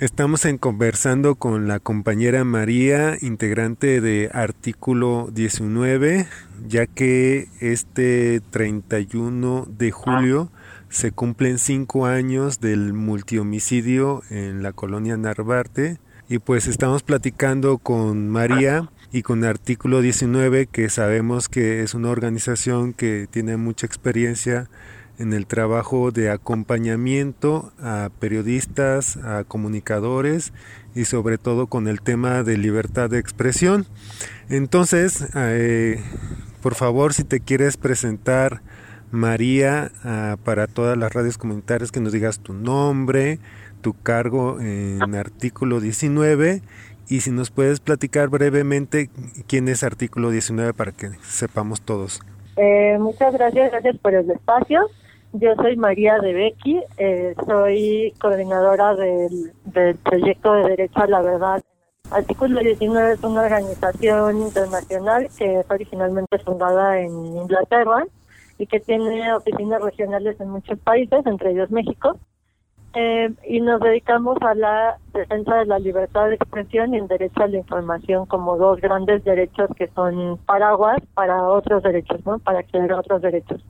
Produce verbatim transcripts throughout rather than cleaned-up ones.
Estamos en conversando con la compañera María, integrante de Artículo diecinueve, ya que este treinta y uno de julio se cumplen cinco años del multihomicidio en la colonia Narvarte, y pues estamos platicando con María y con Artículo diecinueve, que sabemos que es una organización que tiene mucha experiencia en el trabajo de acompañamiento a periodistas, a comunicadores y sobre todo con el tema de libertad de expresión. Entonces, eh, por favor, si te quieres presentar, María, uh, para todas las radios comunitarias, que nos digas tu nombre, tu cargo en Artículo diecinueve, y si nos puedes platicar brevemente quién es Artículo diecinueve para que sepamos todos. Eh, muchas gracias, gracias por el espacio. Yo soy María de Becky, eh, soy coordinadora del, del proyecto de Derecho a la Verdad. Artículo diecinueve es una organización internacional que es originalmente fundada en Inglaterra y que tiene oficinas regionales en muchos países, entre ellos México, eh, y nos dedicamos a la defensa de la libertad de expresión y el derecho a la información como dos grandes derechos que son paraguas para otros derechos, ¿no? Para acceder a otros derechos.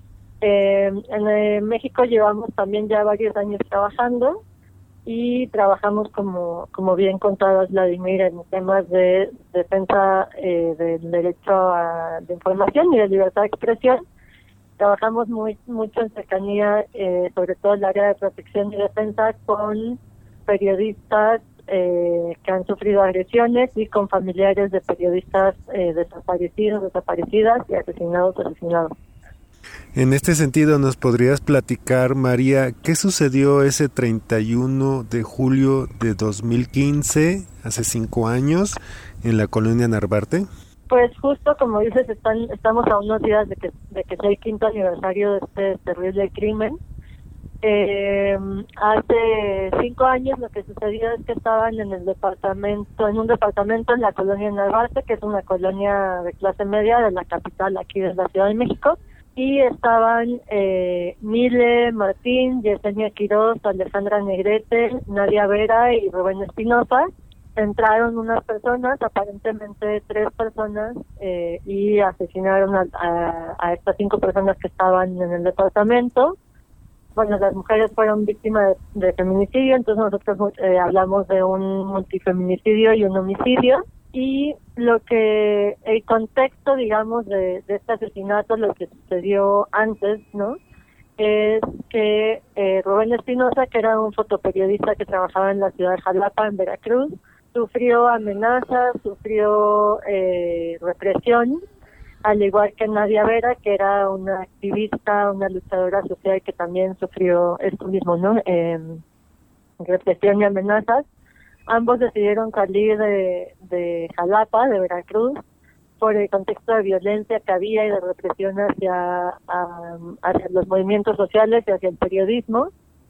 Eh, en eh, México llevamos también ya varios años trabajando y trabajamos, como como bien contabas, Vladimir, en temas de defensa eh, del derecho a la información y de libertad de expresión. Trabajamos muy mucho en cercanía, eh, sobre todo en el área de protección y defensa, con periodistas eh, que han sufrido agresiones y con familiares de periodistas eh, desaparecidos, desaparecidas y asesinados, asesinados. En este sentido, ¿nos podrías platicar, María, qué sucedió ese treinta y uno de julio de dos mil quince, hace cinco años, en la colonia Narvarte? Pues justo como dices, están, estamos a unos días de que, de que sea el quinto aniversario de este terrible crimen. Eh, hace cinco años lo que sucedió es que estaban en el departamento, en un departamento en la colonia Narvarte, que es una colonia de clase media de la capital aquí de la Ciudad de México. Y estaban eh, Mile Martín, Yesenia Quiroz, Alejandra Negrete, Nadia Vera y Rubén Espinosa. Entraron unas personas, aparentemente tres personas, eh, y asesinaron a, a, a estas cinco personas que estaban en el departamento. Bueno, las mujeres fueron víctimas de, de feminicidio, entonces nosotros eh, hablamos de un multifeminicidio y un homicidio. Y lo que, el contexto, digamos, de, de este asesinato, lo que sucedió antes, ¿no? Es que eh, Rubén Espinosa, que era un fotoperiodista que trabajaba en la ciudad de Jalapa, en Veracruz, sufrió amenazas, sufrió eh, represión, al igual que Nadia Vera, que era una activista, una luchadora social que también sufrió esto mismo, ¿no? Eh, represión y amenazas. Ambos decidieron salir de, de Jalapa, de Veracruz, por el contexto de violencia que había y de represión hacia, a, hacia los movimientos sociales y hacia el periodismo.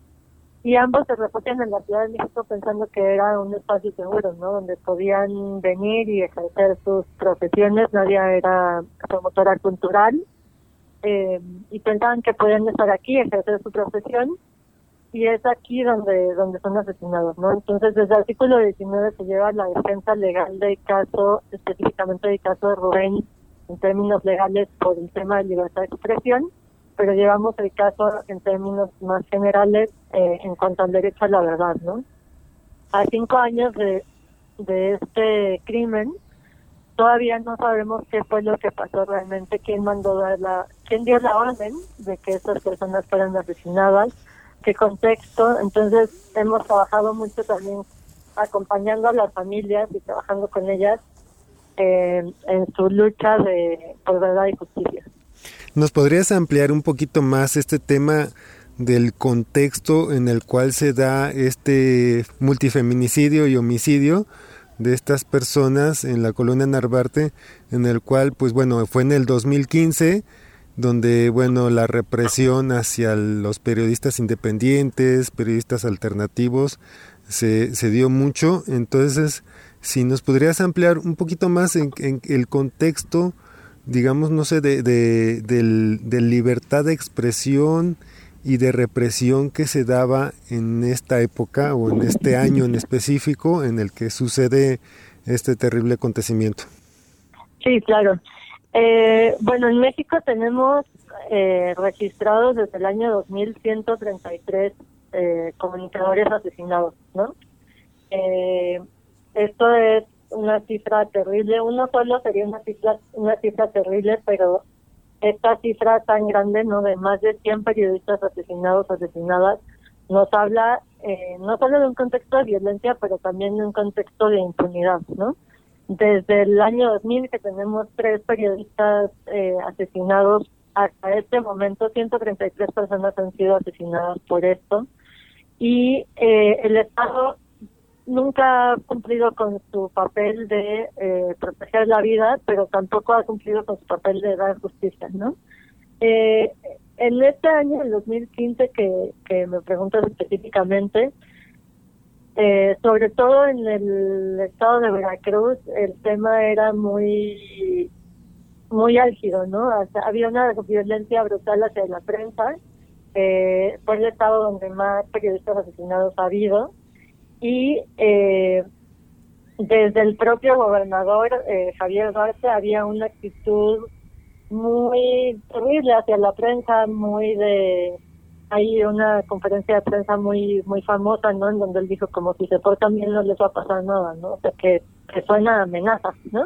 Y ambos se refugian en la Ciudad de México pensando que era un espacio seguro, ¿no? Donde podían venir y ejercer sus profesiones. Nadia era promotora cultural eh, y pensaban que podían estar aquí, ejercer su profesión. Y es aquí donde donde son asesinados, ¿no? Entonces, desde el artículo diecinueve se lleva la defensa legal del caso, específicamente del caso de Rubén, en términos legales por el tema de libertad de expresión, pero llevamos el caso en términos más generales eh, en cuanto al derecho a la verdad, ¿no? A cinco años de, de este crimen, todavía no sabemos qué fue lo que pasó realmente, quién mandó dar la, quién dio la orden de que estas personas fueran asesinadas, qué contexto. Entonces hemos trabajado mucho también acompañando a las familias y trabajando con ellas eh, en su lucha de por verdad y justicia. ¿Nos podrías ampliar un poquito más este tema del contexto en el cual se da este multifeminicidio y homicidio de estas personas en la colonia Narvarte, en el cual, pues bueno, fue en el dos mil quince, donde, bueno, la represión hacia los periodistas independientes, periodistas alternativos, se, se dio mucho? Entonces, si nos podrías ampliar un poquito más en, en el contexto, digamos, no sé, de, de, de, de libertad de expresión y de represión que se daba en esta época o en este año en específico en el que sucede este terrible acontecimiento. Sí, claro. Eh, bueno, en México tenemos eh, registrados desde el año dos mil ciento treinta y tres eh, comunicadores asesinados, ¿no? Eh, esto es una cifra terrible. Uno solo sería una cifra, una cifra terrible, pero esta cifra tan grande, ¿no? De más de cien periodistas asesinados, asesinadas, nos habla eh, no solo de un contexto de violencia, pero también de un contexto de impunidad, ¿no? Desde el año dos mil que tenemos tres periodistas eh, asesinados, hasta este momento ciento treinta y tres personas han sido asesinadas por esto, y eh, el Estado nunca ha cumplido con su papel de eh, proteger la vida, pero tampoco ha cumplido con su papel de dar justicia, ¿no? Eh, en este año, el dos mil quince, que, que me preguntas específicamente, eh, sobre todo en el estado de Veracruz, el tema era muy muy álgido, ¿no? O sea, había una violencia brutal hacia la prensa, eh, fue el estado donde más periodistas asesinados ha habido, y eh, desde el propio gobernador eh, Javier Duarte había una actitud muy terrible hacia la prensa, muy de... Hay una conferencia de prensa muy muy famosa, ¿no? En donde él dijo como si se portan bien no les va a pasar nada, ¿no? O sea, que, que suena a amenaza, ¿no?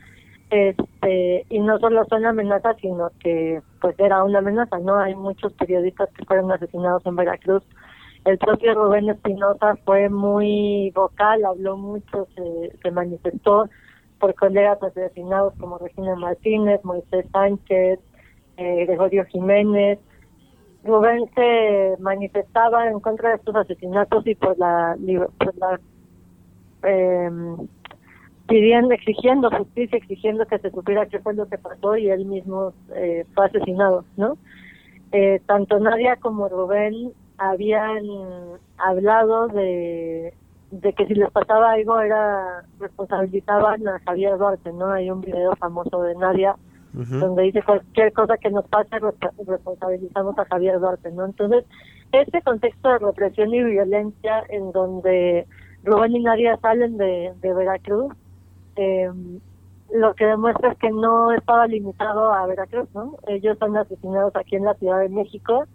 Este, y no solo suena amenaza, sino que pues era una amenaza, ¿no? Hay muchos periodistas que fueron asesinados en Veracruz. El propio Rubén Espinosa fue muy vocal, habló mucho, se, se manifestó por colegas asesinados como Regina Martínez, Moisés Sánchez, eh, Gregorio Jiménez. Rubén se manifestaba en contra de estos asesinatos y por la, por la eh, pidiendo, exigiendo justicia, exigiendo que se supiera qué fue lo que pasó, y él mismo eh, fue asesinado, ¿no? Eh, tanto Nadia como Rubén habían hablado de, de que si les pasaba algo era responsabilizaban a Javier Duarte, ¿no? Hay un video famoso de Nadia uh-huh. donde dice cualquier cosa que nos pase responsabilizamos a Javier Duarte, ¿no? Entonces, este contexto de represión y violencia en donde Rubén y Nadia salen de, de Veracruz, eh, lo que demuestra es que no estaba limitado a Veracruz, ¿no? Ellos son asesinados aquí en la Ciudad de México.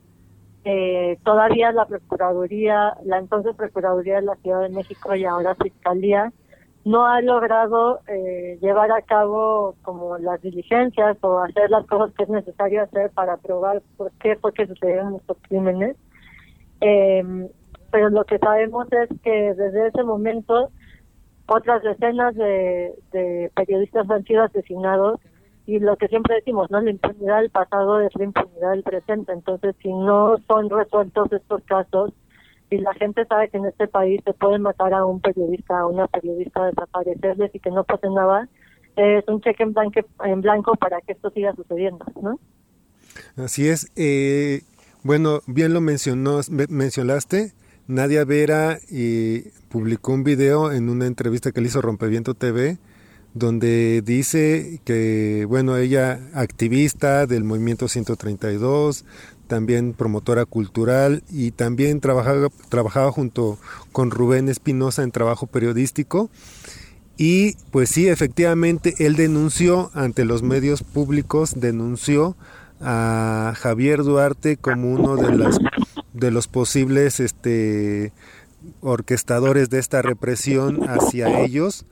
Eh, todavía la Procuraduría, la entonces Procuraduría de la Ciudad de México y ahora Fiscalía, no ha logrado eh, llevar a cabo como las diligencias o hacer las cosas que es necesario hacer para probar por qué fue que sucedieron estos crímenes. Eh, pero lo que sabemos es que desde ese momento otras decenas de, de periodistas han sido asesinados, y lo que siempre decimos, ¿no? La impunidad del pasado es la impunidad del presente. Entonces, si no son resueltos estos casos, y la gente sabe que en este país se puede matar a un periodista, a una periodista, desaparecerles y que no pase nada, es un cheque en blanco, en blanco para que esto siga sucediendo, ¿no? Así es. Eh, bueno, bien lo mencionó, mencionaste. Nadia Vera eh, publicó un video en una entrevista que le hizo Rompeviento T V, donde dice que, bueno, ella activista del Movimiento ciento treinta y dos, también promotora cultural, y también trabajaba, trabajaba junto con Rubén Espinosa en trabajo periodístico, y pues sí, efectivamente, él denunció ante los medios públicos, denunció a Javier Duarte como uno de los, de los posibles este, orquestadores de esta represión hacia ellos.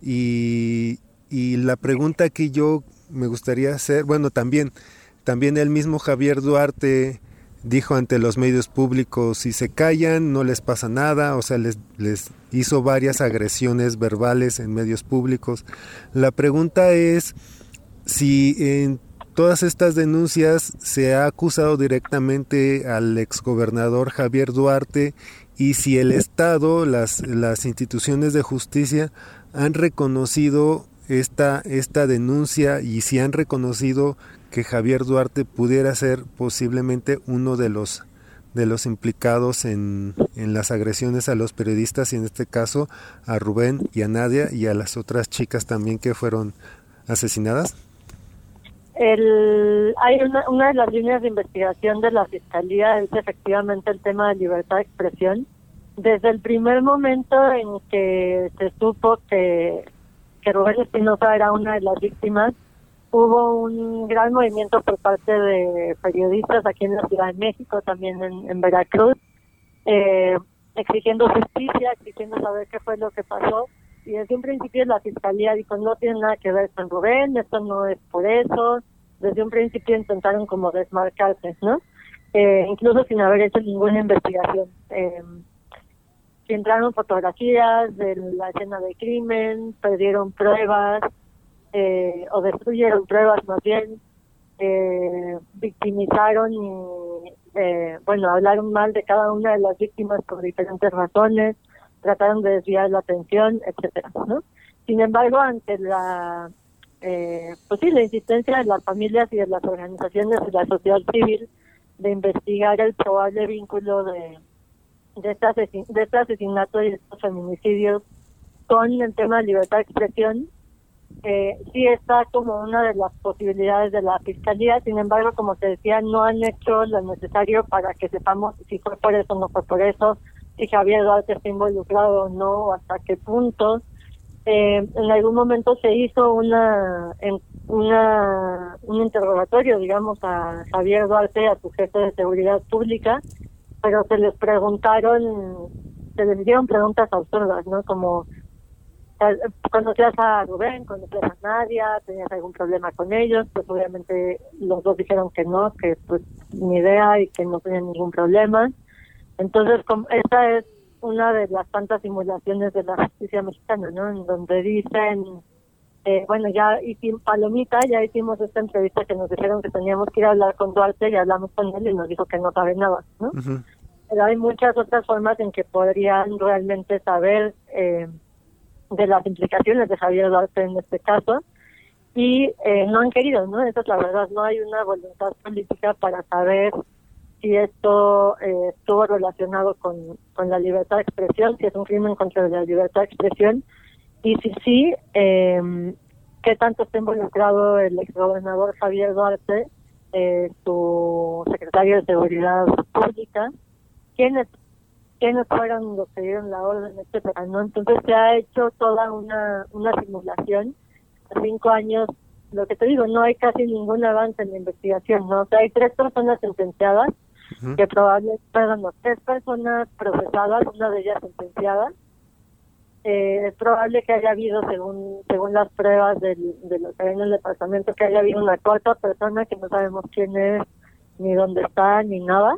Y, y la pregunta que yo me gustaría hacer, bueno, también, también el mismo Javier Duarte dijo ante los medios públicos, si se callan no les pasa nada, o sea, les, les hizo varias agresiones verbales en medios públicos. La pregunta es si en todas estas denuncias se ha acusado directamente al exgobernador Javier Duarte, y si el Estado, las, las instituciones de justicia han reconocido esta, esta denuncia, y si han reconocido que Javier Duarte pudiera ser posiblemente uno de los de los implicados en, en las agresiones a los periodistas, y en este caso a Rubén y a Nadia y a las otras chicas también que fueron asesinadas. el, hay una, una de las líneas de investigación de la Fiscalía es efectivamente el tema de libertad de expresión. Desde el primer momento en que se supo que, que Rubén Espinosa era una de las víctimas, hubo un gran movimiento por parte de periodistas aquí en la Ciudad de México, también en, en Veracruz, eh, exigiendo justicia, exigiendo saber qué fue lo que pasó. Y desde un principio la Fiscalía dijo, no tiene nada que ver con Rubén, esto no es por eso. Desde un principio intentaron como desmarcarse, ¿no? Eh, incluso sin haber hecho ninguna investigación. Eh, filtraron fotografías de la escena del crimen, perdieron pruebas, eh, o destruyeron pruebas más bien, eh, victimizaron y, eh, bueno, hablaron mal de cada una de las víctimas por diferentes razones, trataron de desviar la atención, etcétera, ¿no? Sin embargo, ante la, eh, pues sí, la insistencia de las familias y de las organizaciones de la sociedad civil de investigar el probable vínculo de de este, asesin de este asesinato y de estos feminicidios con el tema de libertad de expresión, eh, sí está como una de las posibilidades de la Fiscalía. Sin embargo, como te decía, no han hecho lo necesario para que sepamos si fue por eso o no fue por eso, si Javier Duarte está involucrado o no, o hasta qué punto. Eh, en algún momento se hizo una, en, una un interrogatorio, digamos, a Javier Duarte, a su jefe de seguridad pública, pero se les preguntaron, se les hicieron preguntas absurdas, ¿no? Como, ¿conocías a Rubén? ¿Conocías a Nadia? ¿Tenías algún problema con ellos? Pues obviamente los dos dijeron que no, que pues ni idea y que no tenían ningún problema. Entonces, como, esta es una de las tantas simulaciones de la justicia mexicana, ¿no? En donde dicen, eh, bueno, ya hicimos, Palomita, ya hicimos esta entrevista que nos dijeron que teníamos que ir a hablar con Duarte y hablamos con él y nos dijo que no sabe nada, ¿no? Uh-huh. Pero hay muchas otras formas en que podrían realmente saber eh, de las implicaciones de Javier Duarte en este caso y eh, no han querido, ¿no? Esa es la verdad, no hay una voluntad política para saber si esto eh, estuvo relacionado con, con la libertad de expresión, si es un crimen contra la libertad de expresión, y si sí, eh, qué tanto está involucrado el exgobernador Javier Duarte, eh, su secretario de Seguridad Pública, quiénes quiénes fueron los que dieron la orden, etcétera, ¿no? Entonces se ha hecho toda una una simulación. En cinco años, lo que te digo, no hay casi ningún avance en la investigación, ¿no? O sea, hay tres personas sentenciadas, uh-huh. que probablemente, perdón, no, tres personas procesadas, una de ellas sentenciada. Eh, es probable que haya habido, según según las pruebas del, de los que hay en el departamento, que haya habido una cuarta persona que no sabemos quién es, ni dónde está, ni nada.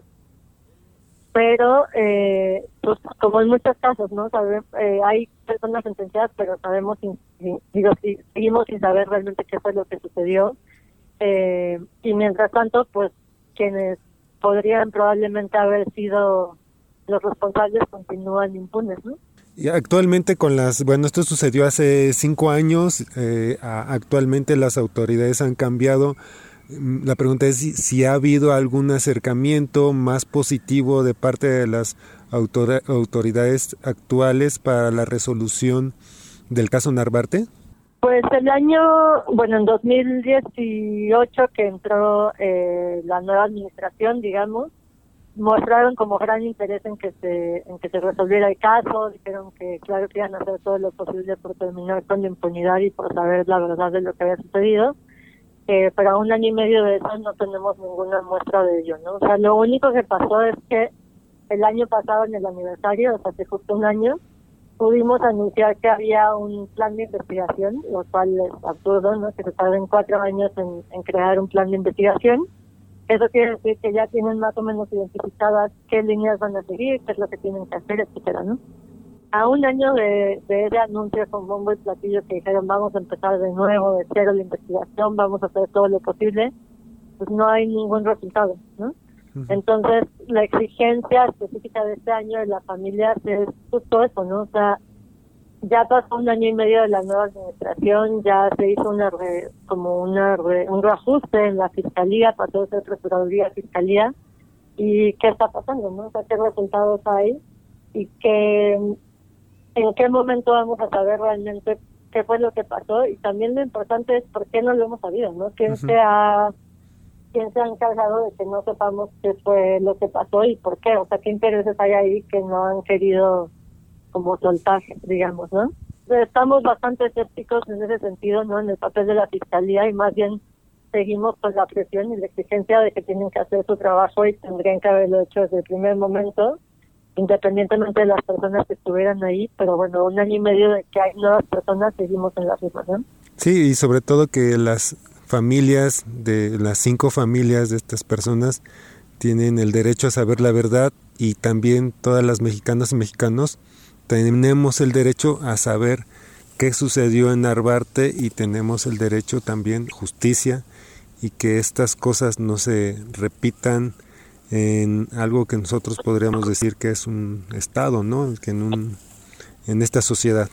Pero, eh, pues, como en muchos casos, ¿no? Sabe, eh, hay personas sentenciadas, pero sabemos, sin, sin, digo, si, seguimos sin saber realmente qué fue lo que sucedió. Eh, y mientras tanto, pues, quienes podrían probablemente haber sido los responsables continúan impunes, ¿no? Y actualmente con las, bueno, esto sucedió hace cinco años, eh, a, actualmente las autoridades han cambiado. La pregunta es si, si ha habido algún acercamiento más positivo de parte de las autor, autoridades actuales para la resolución del caso Narvarte. Pues el año, bueno, en dos mil dieciocho que entró eh, la nueva administración, digamos, mostraron como gran interés en que se en que se resolviera el caso, dijeron que claro que iban a hacer todo lo posible por terminar con la impunidad y por saber la verdad de lo que había sucedido, eh, pero a un año y medio de eso no tenemos ninguna muestra de ello, ¿no? O sea, lo único que pasó es que el año pasado en el aniversario, o sea, hace justo un año, pudimos anunciar que había un plan de investigación, lo cual es absurdo, ¿no? Que se tarden cuatro años en, en crear un plan de investigación. Eso quiere decir que ya tienen más o menos identificadas qué líneas van a seguir, qué es lo que tienen que hacer, etcétera, ¿no? A un año de, de ese anuncio con bombo y platillo que dijeron vamos a empezar de nuevo, de cero la investigación, vamos a hacer todo lo posible, pues no hay ningún resultado, ¿no? Uh-huh. Entonces, la exigencia específica de este año de las familias es justo eso, ¿no? O sea, ya pasó un año y medio de la nueva administración, ya se hizo una re, como una re, un reajuste en la fiscalía, pasó de ser procuraduría a fiscalía, y qué está pasando, ¿no? O sea, qué resultados hay y qué, en qué momento vamos a saber realmente qué fue lo que pasó, y también lo importante es por qué no lo hemos sabido, ¿no? ¿Quién uh-huh. se ha quién se ha encargado de que no sepamos qué fue lo que pasó y por qué? O sea, qué intereses hay ahí que no han querido como soltar, digamos, ¿no? Estamos bastante escépticos en ese sentido, ¿no? En el papel de la Fiscalía, y más bien seguimos con la presión y la exigencia de que tienen que hacer su trabajo y tendrían que haberlo hecho desde el primer momento, independientemente de las personas que estuvieran ahí. Pero bueno, un año y medio de que hay nuevas personas, seguimos en la misma, ¿no? Sí, y sobre todo que las familias, de las cinco familias de estas personas, tienen el derecho a saber la verdad, y también todas las mexicanas y mexicanos tenemos el derecho a saber qué sucedió en Narvarte, y tenemos el derecho también justicia, y que estas cosas no se repitan en algo que nosotros podríamos decir que es un estado, ¿no? Que en un en esta sociedad.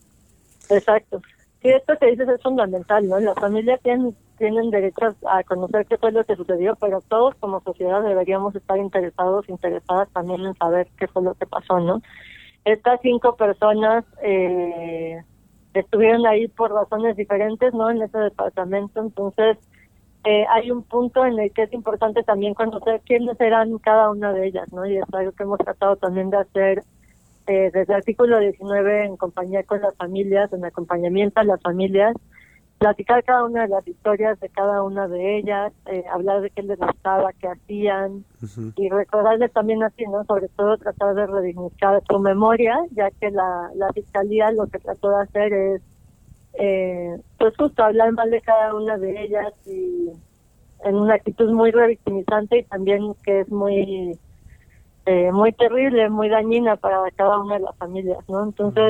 Exacto. Sí, esto que dices es fundamental, ¿no? Las familias tienen tienen derecho a conocer qué fue lo que sucedió, pero todos como sociedad deberíamos estar interesados, interesadas también en saber qué fue lo que pasó, ¿no? Estas cinco personas eh, estuvieron ahí por razones diferentes, ¿no? En ese departamento, entonces eh, hay un punto en el que es importante también conocer quiénes eran cada una de ellas, ¿no? Y es algo que hemos tratado también de hacer eh, desde el artículo diecinueve, en compañía con las familias, en acompañamiento a las familias, platicar cada una de las historias de cada una de ellas, eh, hablar de qué les gustaba, qué hacían, uh-huh. y recordarles también así, ¿no? Sobre todo tratar de redignificar su memoria, ya que la, la Fiscalía lo que trató de hacer es, eh, pues justo hablar mal de cada una de ellas, y en una actitud muy revictimizante, y también que es muy, eh, muy terrible, muy dañina para cada una de las familias, ¿no? Entonces,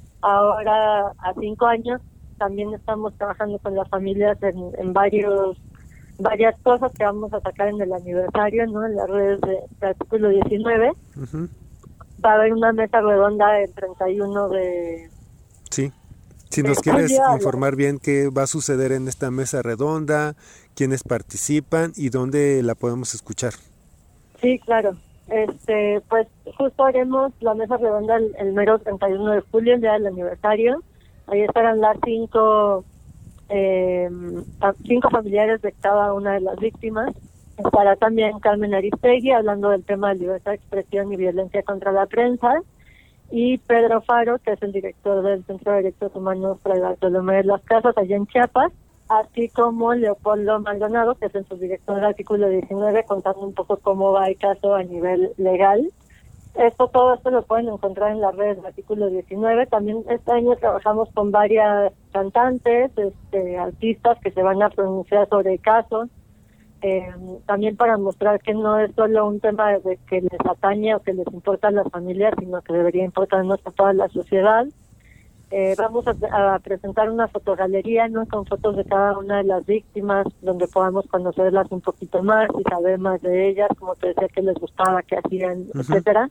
ahora, a cinco años, también estamos trabajando con las familias en, en varios varias cosas que vamos a sacar en el aniversario, ¿no? En las redes de, de artículo diecinueve. Uh-huh. Va a haber una mesa redonda el treinta y uno de... Sí. Si nos quieres informar bien qué va a suceder en esta mesa redonda, quiénes participan y dónde la podemos escuchar. Sí, claro. Este, pues justo haremos la mesa redonda el, el mero treinta y uno de julio, el día del aniversario. Ahí estarán las cinco, eh, cinco familiares de cada una de las víctimas. Estará también Carmen Aristegui hablando del tema de libertad de expresión y violencia contra la prensa. Y Pedro Faro, que es el director del Centro de Derechos Humanos Fray Bartolomé de las Casas, allá en Chiapas. Así como Leopoldo Maldonado, que es el subdirector del artículo diecinueve, contando un poco cómo va el caso a nivel legal. Esto, todo esto lo pueden encontrar en las redes del artículo diecinueve. También este año trabajamos con varias cantantes, este, artistas que se van a pronunciar sobre el caso, eh, también para mostrar que no es solo un tema de que les atañe o que les importa a las familias, sino que debería importarnos a toda la sociedad. Eh, vamos a, a presentar una fotogalería, ¿no? Con fotos de cada una de las víctimas, donde podamos conocerlas un poquito más y saber más de ellas, como te decía, qué les gustaba, qué hacían, uh-huh. etcétera.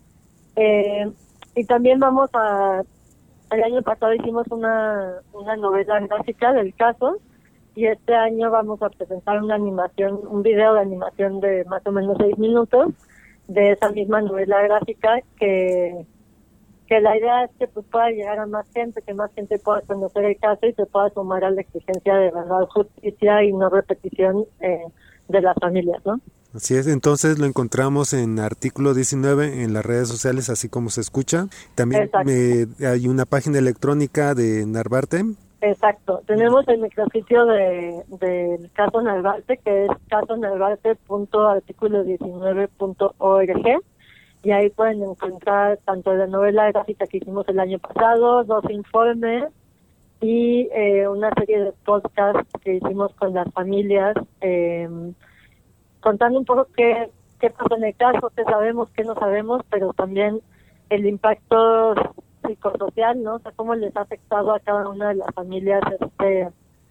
Eh, y también vamos a, el año pasado hicimos una, una novela gráfica del caso, y este año vamos a presentar una animación, un video de animación de más o menos seis minutos de esa misma novela gráfica, que que la idea es que pues, pueda llegar a más gente, que más gente pueda conocer el caso y se pueda sumar a la exigencia de verdad, justicia y no repetición eh, de las familias, ¿no? Así es, entonces lo encontramos en artículo diecinueve en las redes sociales, así como se escucha. También eh, hay una página electrónica de Narvarte. Exacto, tenemos el micrositio de del caso Narvarte, que es caso narvarte punto artículo diecinueve punto org. Y ahí pueden encontrar tanto la novela gráfica que hicimos el año pasado, dos informes y eh, una serie de podcasts que hicimos con las familias, eh, contando un poco qué, qué pasó en el caso, qué sabemos, qué no sabemos, pero también el impacto psicosocial, ¿no? O sea, cómo les ha afectado a cada una de las familias este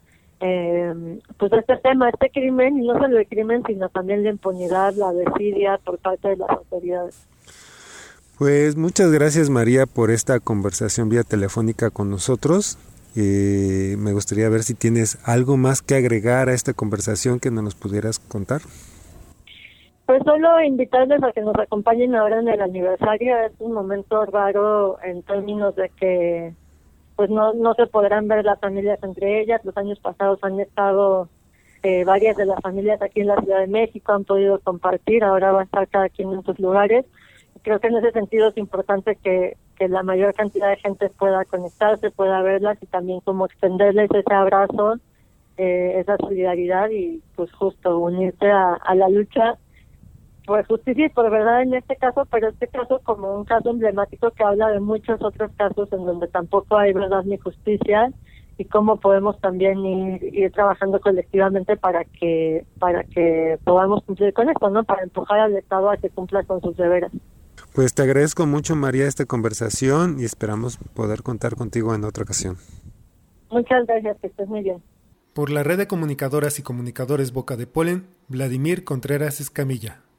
eh, pues este tema, este crimen, y no solo el crimen, sino también la impunidad, la desidia por parte de las autoridades. Pues muchas gracias, María, por esta conversación vía telefónica con nosotros. Eh, me gustaría ver si tienes algo más que agregar a esta conversación que no nos pudieras contar. Pues solo invitarles a que nos acompañen ahora en el aniversario. Es un momento raro en términos de que pues no, no se podrán ver las familias entre ellas. Los años pasados han estado eh, varias de las familias aquí en la Ciudad de México, han podido compartir, ahora va a estar cada quien en sus lugares. Creo que en ese sentido es importante que, que la mayor cantidad de gente pueda conectarse, pueda verlas y también como extenderles ese abrazo, eh, esa solidaridad y pues justo unirse a, a la lucha por justicia y por verdad en este caso, pero este caso como un caso emblemático que habla de muchos otros casos en donde tampoco hay verdad ni justicia y cómo podemos también ir, ir trabajando colectivamente para que para que podamos cumplir con esto, ¿no? Para empujar al Estado a que cumpla con sus deberes. Pues te agradezco mucho, María, esta conversación y esperamos poder contar contigo en otra ocasión. Muchas gracias, que estés muy bien. Por la Red de Comunicadoras y Comunicadores Boca de Polen, Vladimir Contreras Escamilla.